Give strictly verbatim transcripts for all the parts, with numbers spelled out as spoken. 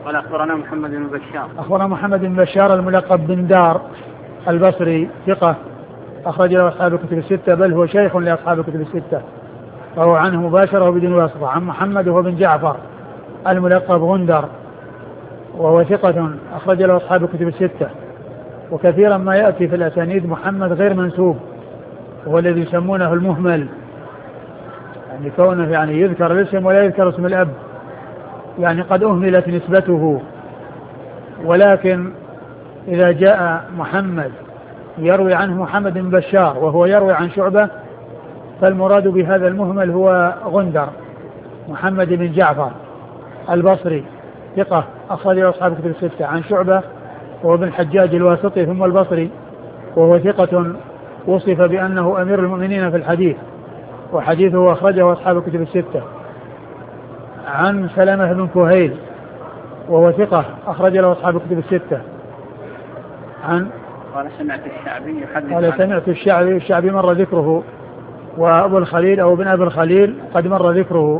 قال أخبرنا محمد بن بشار. أخبرنا محمد بن بشار الملقب بن دار البصري ثقة أخرج له أصحاب الكتب الستة، بل هو شيخ لأصحاب الكتب الستة، فهو عنه مباشرة بدون واسطة. عن محمد وهو بن جعفر الملقب غندر وهو ثقة أخرج له أصحاب الكتب الستة. وكثيرا ما يأتي في الأسانيد محمد غير منسوب، وهو الذي يسمونه المهمل، يعني كونه يعني يذكر الاسم ولا يذكر اسم الأب، يعني قد أهملت نسبته. ولكن إذا جاء محمد يروي عنه محمد بن بشار وهو يروي عن شعبة، فالمراد بهذا المهمل هو غندر محمد بن جعفر البصري ثقة أخرج له أصحاب الكتب الستة، عن شعبة وهو بن الحجاج الواسطي ثم البصري، وهو ثقة وصف بأنه أمير المؤمنين في الحديث، وحديثه أخرجه أصحاب الكتب الستة. عن سلامة بن كهيل وهو ثقة أخرج له أصحاب الكتب الستة. عن قال سمعت الشعبي يحدث قال سمعت الشعبي الشعبي مر ذكره، وأبو الخليل أو ابن أبي الخليل قد مر ذكره.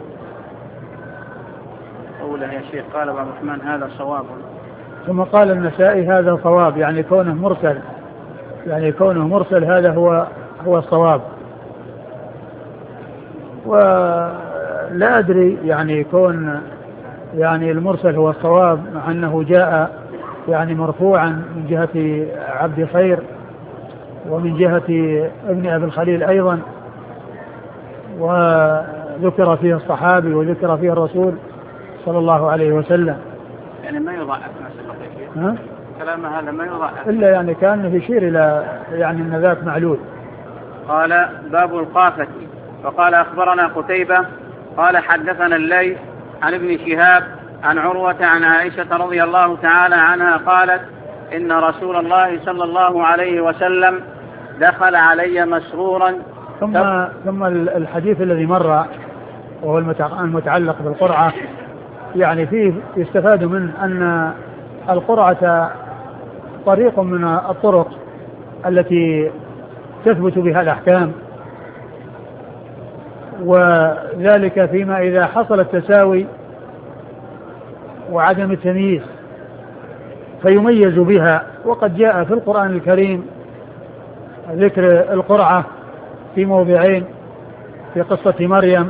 قوله يا شيخ قال أبو الرحمن هذا صواب. ثم قال النسائي هذا صواب، يعني كونه مرسل، يعني كونه مرسل هذا هو هو الصواب. ولا أدري يعني كون يعني المرسل هو الصواب مع أنه جاء يعني مرفوعا من جهة عبد خير ومن جهة ابن أبي الخليل أيضا، وذكر فيه الصحابي وذكر فيه الرسول صلى الله عليه وسلم. يعني ما يضاعف ما كلام هذا ما يضاعف إلا يعني كان يشير إلى يعني أن ذاك معلول. قال باب القافة. وقال أخبرنا قتيبة قال حدثنا الليث عن ابن شهاب عن عروة عن عائشة رضي الله تعالى عنها قالت إن رسول الله صلى الله عليه وسلم دخل علي مسرورا. ثم, ثم الحديث الذي مر وهو المتعلق بالقرعة، يعني فيه يستفاد من أن القرعة طريق من الطرق التي تثبت بها الأحكام، وذلك فيما إذا حصل التساوي وعدم التمييز فيميز بها. وقد جاء في القرآن الكريم ذكر القرعة في موضعين، في قصة مريم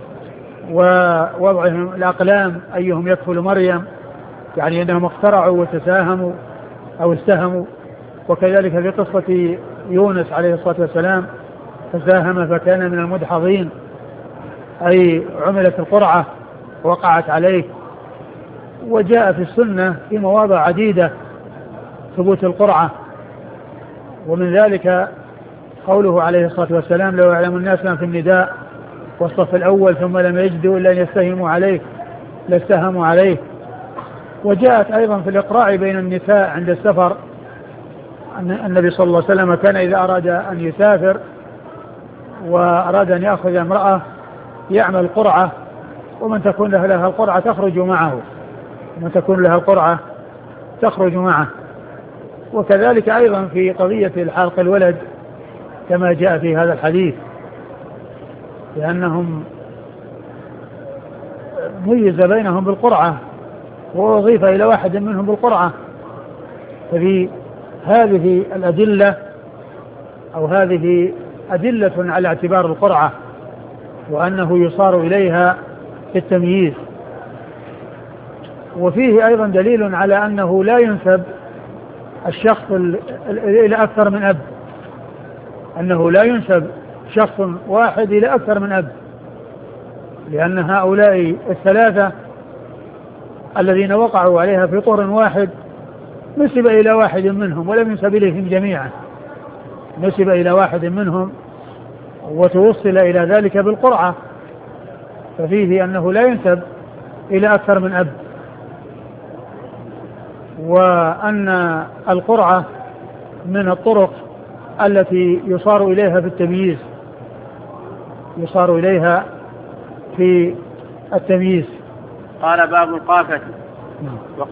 ووضعهم الأقلام أيهم يكفل مريم، يعني أنهم اخترعوا وتساهموا أو استهموا، وكذلك في قصة يونس عليه الصلاة والسلام فساهم فكان من المدحضين، أي عملت القرعة وقعت عليه. وجاء في السنة في مواضع عديدة ثبوت القرعة، ومن ذلك قوله عليه الصلاة والسلام لو يعلم الناس في النداء والصف الأول ثم لم يجدوا إلا أن يستهموا عليه لاستهموا عليه. وجاءت أيضا في الإقراع بين النساء عند السفر، أن النبي صلى الله عليه وسلم كان إذا أراد أن يسافر وأراد أن يأخذ امرأة يعمل قرعة، ومن تكون لها, لها القرعة تخرج معه ومن تكون لها القرعة تخرج معه. وكذلك أيضا في قضية الحلق الولد كما جاء في هذا الحديث، لأنهم ميز بينهم بالقرعة وأضيف إلى واحد منهم بالقرعة. ففي هذه الأدلة أو هذه أدلة على اعتبار القرعة وأنه يصار إليها في التمييز. وفيه أيضا دليل على أنه لا ينسب الشخص إلى أكثر من أب، أنه لا ينسب شخص واحد إلى أكثر من أب، لأن هؤلاء الثلاثة الذين وقعوا عليها في طور واحد نسب إلى واحد منهم ولم ينسب إليهم جميعا، نسب إلى واحد منهم وتوصل إلى ذلك بالقرعة، ففيه أنه لا ينسب إلى أكثر من أب. وأن القرعة من الطرق التي يصار إليها في التمييز، يصار إليها في التمييز. قال باب القافة.